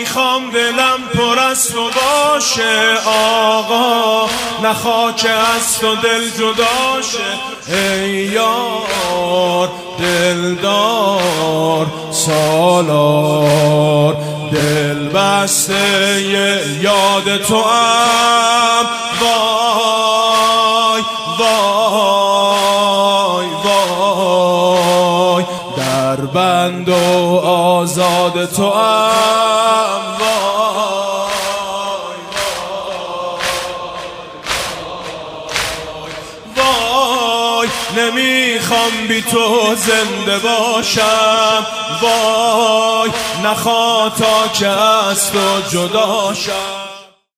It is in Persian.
میخوام دلم پر از تو باشه آقا، نخوا که از تو دل جدا شه. ای یار دلدار سالار، دل بسته یاد تو ام. وای وای وای، در بند و آزاد تو ام. وای وای، نمیخوام بی تو زنده باشم. وای، نخوا تا که از تو جدا شم.